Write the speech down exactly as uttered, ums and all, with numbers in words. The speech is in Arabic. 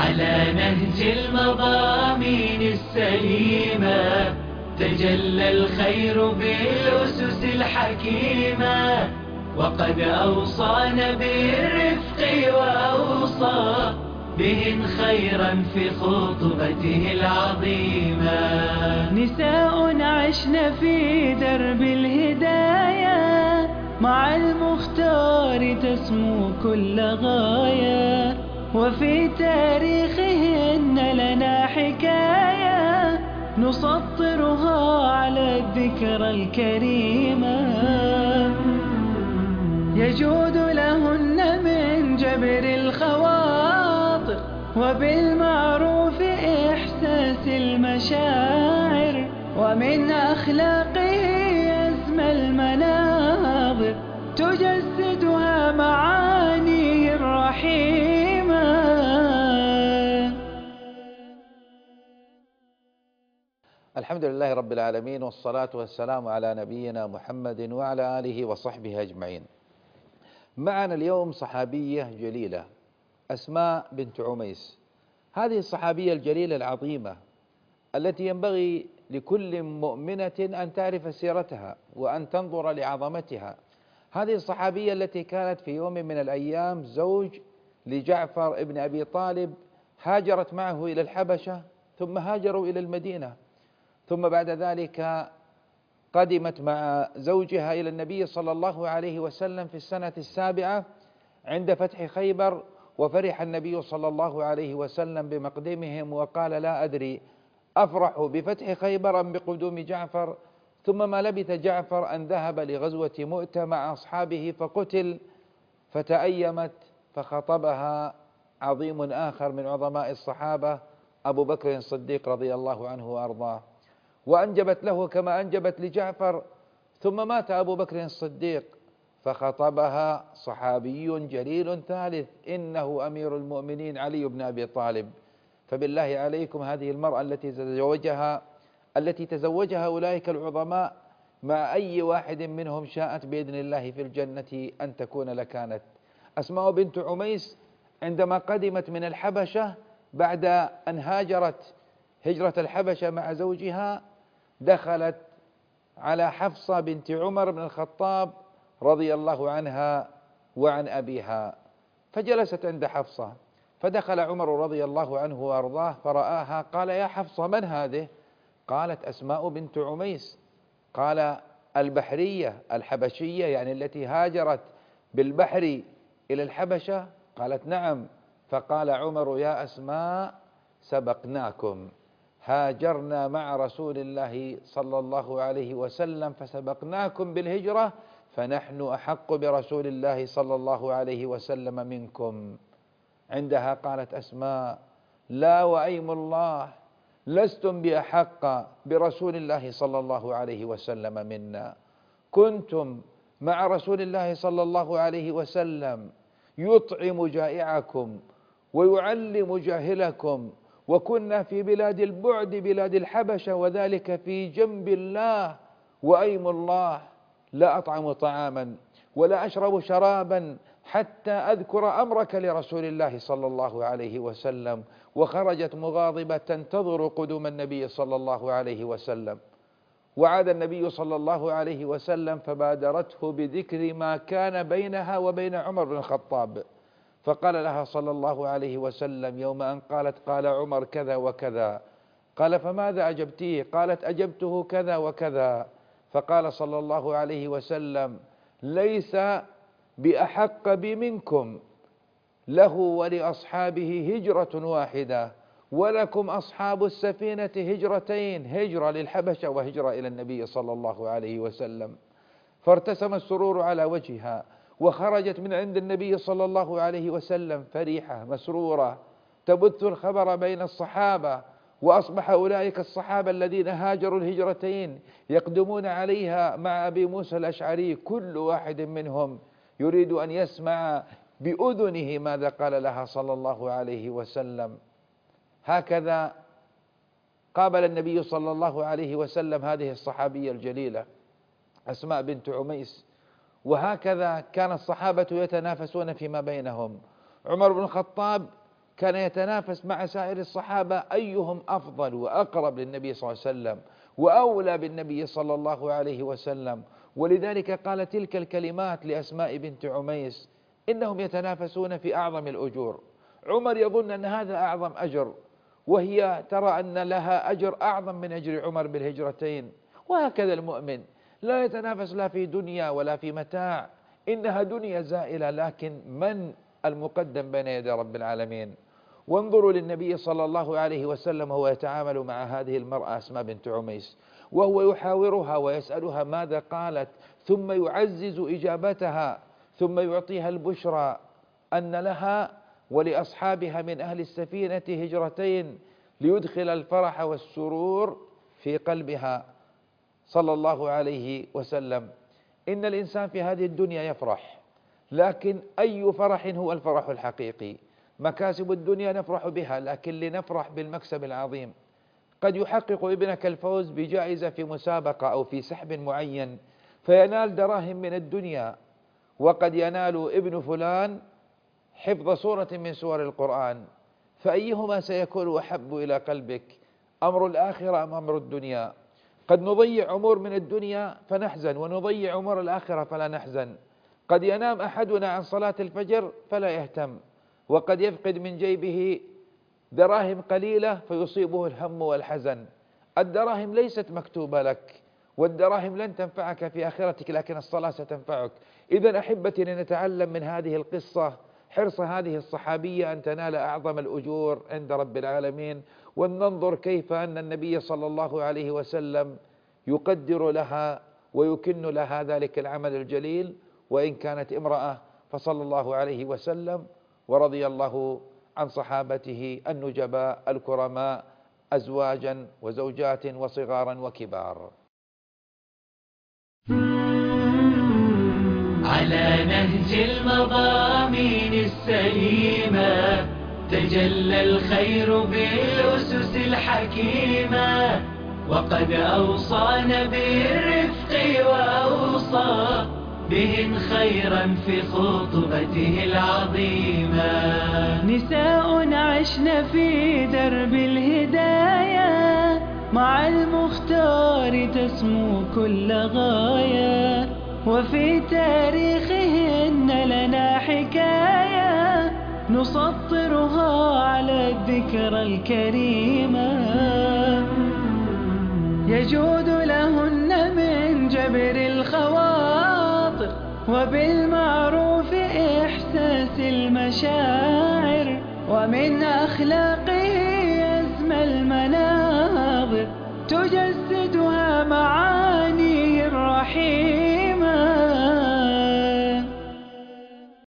على نهج المضامين السليمة تجلى الخير بالأسس الحكيمة، وقد أوصانا بالرفق وأوصى بهن خيرا في خطبته العظيمة. نساء عشن في درب الهداية، مع المختار تسمو كل غاية، وفي تاريخهن لنا حكاية نسطرها على الذكرى الكريمة. يجود لهن من جبر الخواطر، وبالمعروف إحساس المشاعر، ومن أخلاقه أسمى المناظر تجسدها معانيه الرحيمة. الحمد لله رب العالمين، والصلاة والسلام على نبينا محمد وعلى آله وصحبه أجمعين. معنا اليوم صحابية جليلة أسماء بنت عميس. هذه الصحابية الجليلة العظيمة التي ينبغي لكل مؤمنة أن تعرف سيرتها وأن تنظر لعظمتها. هذه الصحابية التي كانت في يوم من الأيام زوج لجعفر ابن أبي طالب، هاجرت معه إلى الحبشة، ثم هاجروا إلى المدينة، ثم بعد ذلك قدمت مع زوجها إلى النبي صلى الله عليه وسلم في السنة السابعة عند فتح خيبر، وفرح النبي صلى الله عليه وسلم بمقدمهم وقال: لا أدري أفرح بفتح خيبر أم بقدوم جعفر. ثم ما لبث جعفر أن ذهب لغزوة مؤتة مع أصحابه فقتل، فتأيمت فخطبها عظيم آخر من عظماء الصحابة أبو بكر الصديق رضي الله عنه وأرضاه، وأنجبت له كما أنجبت لجعفر. ثم مات أبو بكر الصديق فخطبها صحابي جليل ثالث، إنه أمير المؤمنين علي بن أبي طالب. فبالله عليكم، هذه المرأة التي تزوجها التي تزوجها أولئك العظماء مع أي واحد منهم شاءت بإذن الله في الجنة أن تكون لكانت. أسماء بنت عميس عندما قدمت من الحبشة بعد أن هاجرت هجرة الحبشة مع زوجها، دخلت على حفصة بنت عمر بن الخطاب رضي الله عنها وعن أبيها، فجلست عند حفصة، فدخل عمر رضي الله عنه وأرضاه فرآها، قال: يا حفصة، من هذه؟ قالت: أسماء بنت عميس. قال: البحرية الحبشية، يعني التي هاجرت بالبحر إلى الحبشة؟ قالت: نعم. فقال عمر: يا أسماء، سبقناكم، هاجرنا مع رسول الله صلى الله عليه وسلم فسبقناكم بالهجرة، فنحن أحق برسول الله صلى الله عليه وسلم منكم. عندها قالت أسماء: لا وأيم الله، لستم بأحق برسول الله صلى الله عليه وسلم منا، كنتم مع رسول الله صلى الله عليه وسلم يطعم جائعكم ويعلم جاهلكم، وكنا في بلاد البعد بلاد الحبشة، وذلك في جنب الله، وأيم الله لا أطعم طعاما ولا أشرب شرابا حتى أذكر أمرك لرسول الله صلى الله عليه وسلم. وخرجت مغاضبة تنتظر قدوم النبي صلى الله عليه وسلم، وعاد النبي صلى الله عليه وسلم فبادرته بذكر ما كان بينها وبين عمر بن الخطاب، فقال لها صلى الله عليه وسلم يوم أن قالت: قال عمر كذا وكذا. قال: فماذا أجبتيه؟ قالت: أجبته كذا وكذا. فقال صلى الله عليه وسلم: ليس بأحق بي منكم، له ولأصحابه هجرة واحدة، ولكم أصحاب السفينة هجرتين، هجرة للحبشة وهجرة إلى النبي صلى الله عليه وسلم. فارتسم السرور على وجهها، وخرجت من عند النبي صلى الله عليه وسلم فرحة مسرورة تبث الخبر بين الصحابة، وأصبح أولئك الصحابة الذين هاجروا الهجرتين يقدمون عليها مع أبي موسى الأشعري، كل واحد منهم يريد أن يسمع بأذنه ماذا قال لها صلى الله عليه وسلم. هكذا قابل النبي صلى الله عليه وسلم هذه الصحابية الجليلة أسماء بنت عميس، وهكذا كان الصحابة يتنافسون فيما بينهم. عمر بن الخطاب كان يتنافس مع سائر الصحابة أيهم أفضل وأقرب للنبي صلى الله عليه وسلم وأولى بالنبي صلى الله عليه وسلم. ولذلك قال تلك الكلمات لأسماء بنت عميس: إنهم يتنافسون في أعظم الأجور. عمر يظن أن هذا أعظم أجر، وهي ترى أن لها أجر أعظم من أجر عمر بالهجرتين. وهكذا المؤمن لا يتنافس لا في دنيا ولا في متاع، إنها دنيا زائلة، لكن من المقدم بين يدي رب العالمين؟ وانظروا للنبي صلى الله عليه وسلم وهو يتعامل مع هذه المرأة أسماء بنت عميس، وهو يحاورها ويسألها ماذا قالت، ثم يعزز إجابتها، ثم يعطيها البشرى أن لها ولأصحابها من أهل السفينة هجرتين ليدخل الفرح والسرور في قلبها صلى الله عليه وسلم. إن الإنسان في هذه الدنيا يفرح، لكن أي فرح هو الفرح الحقيقي؟ مكاسب الدنيا نفرح بها، لكن لنفرح بالمكسب العظيم. قد يحقق ابنك الفوز بجائزة في مسابقة أو في سحب معين فينال دراهم من الدنيا، وقد ينال ابن فلان حفظ سورة من سور القرآن، فأيهما سيكون أحب إلى قلبك؟ أمر الآخرة أم أمر الدنيا؟ قد نضيع أمور من الدنيا فنحزن، ونضيع أمور الآخرة فلا نحزن. قد ينام أحدنا عن صلاة الفجر فلا يهتم، وقد يفقد من جيبه دراهم قليلة فيصيبه الهم والحزن. الدراهم ليست مكتوبة لك، والدراهم لن تنفعك في آخرتك، لكن الصلاة ستنفعك. إذن أحبتي، لنتعلم من هذه القصة حرص هذه الصحابية أن تنال أعظم الأجور عند رب العالمين، ولننظر كيف أن النبي صلى الله عليه وسلم يقدر لها ويكن لها ذلك العمل الجليل، وإن كانت امرأة فصلى الله عليه وسلم ورضي الله عن صحابته النجباء الكرماء أزواجا وزوجات وصغارا وكبار. على نهج المضامين السليمة تجلى الخير بالأسس الحكيمة، وقد أوصانا بالرفق وأوصى بهن خيرا في خطبته العظيمة. نساء عشنا في درب الهداية مع المختار تسمو كل غاية، وفي تاريخهن لنا حكاية نسطرها على الذكرى الكريمة. يجود لهن من جبر الخواطر وبالمعروف إحساس المشاعر، ومن أخلاقه أسمى المناظر تجسدها معانيه الرحيم.